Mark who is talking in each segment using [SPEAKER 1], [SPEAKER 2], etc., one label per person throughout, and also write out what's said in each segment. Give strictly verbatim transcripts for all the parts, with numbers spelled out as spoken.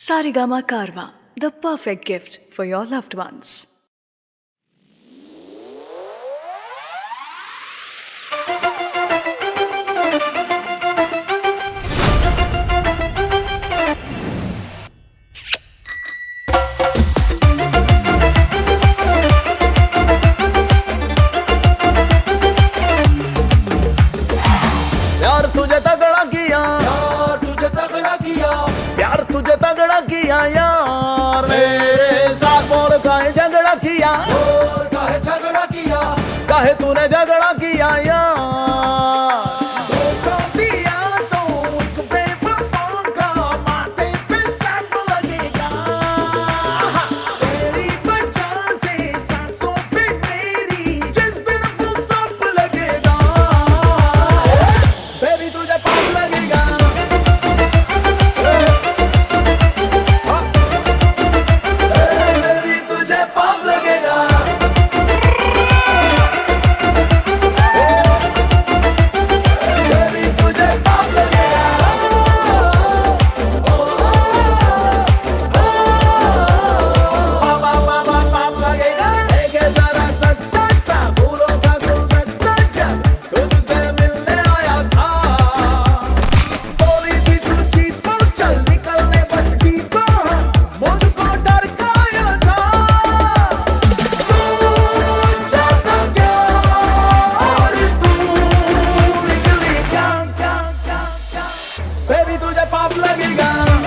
[SPEAKER 1] Saregama Karwa, the perfect gift for your loved ones.
[SPEAKER 2] प्यार तुझे तगड़ा किया,
[SPEAKER 3] यार तुझे तगड़ा किया,
[SPEAKER 2] प्यार तुझे तगड़ा किया यार, मेरे साथ बोल काहे झगड़ा किया,
[SPEAKER 3] बोल काहे झगड़ा किया,
[SPEAKER 2] काहे तूने झगड़ा किया यार। धोखा दिया तो एक बेवफा का माथे पे स्टैंप लगेगा, तेरी वजह से सांसों पे मेरी जिस दिन फुल स्टॉप लगेगा, बेबी तुझे पाप लगेगा, बेबी तुझे पाप लगेगा, बेबी तुझे पाप लगेगा, पाप पाप पाप लगेगा। एक है जरा सस्ता सा फूलों का गुलदस्ता जब तुझसे मिलने आया था, बोली थी तू चीपो चल निकलने बस डीपो, मुझको डरकाया था, सोचा था क्या और तू निकली क्या क्या क्या क्या, बेबी तुझे पाप लगेगा,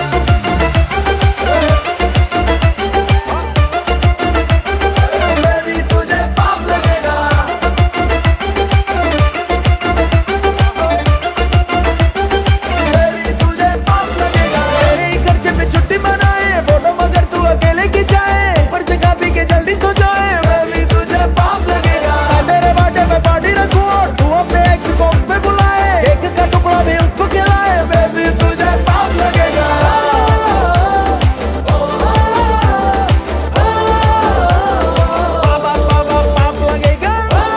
[SPEAKER 2] बेबी तुझे पाप लगेगा, बेबी तुझे पाप लगेगा। तेरे ही खर्चे पे छुट्टी मनाए, बोलो मगर तू अकेले की जाए, ऊपर से खा पी के जल्दी सो जाए, बेबी तुझे पाप लगेगा। मैं तेरे बर्थडे पे पार्टी रखूं और तू अपने एक्स को उसमें बुलाए, केक का टुकड़ा भी उसको खिलाए, बेबी तुझे पाप लगेगा, पाप पाप पाप लगेगा,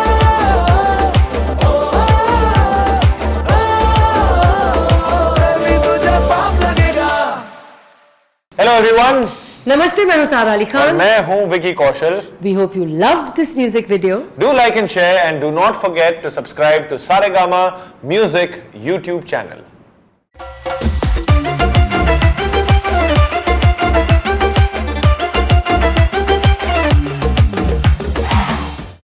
[SPEAKER 2] बेबी तुझे पाप लगेगा।
[SPEAKER 4] हेलो एवरीवन,
[SPEAKER 5] नमस्ते, मैं हूं सारा अली खान।
[SPEAKER 4] मैं हूं Vicky Kaushal.
[SPEAKER 5] We hope you loved this music video.
[SPEAKER 4] Do like and share and do not forget to subscribe to Saregama Music YouTube channel.